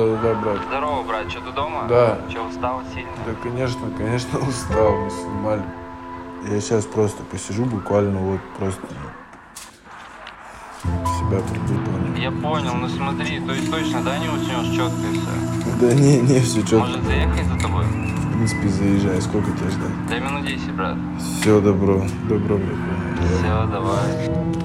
Да, брат. Здорово, брат, что ты дома? Да. Че, устал сильно? Да, конечно, устал, мы снимали. Я сейчас просто посижу буквально вот просто в себя приду, понял? Я понял, ну смотри, то есть точно, да, не уснешь четко и все? Да не, все четко. Может заехать за тобой? В принципе, заезжай, сколько тебя ждать? Дай минут 10, брат. Все, добро, брат. Все, давай.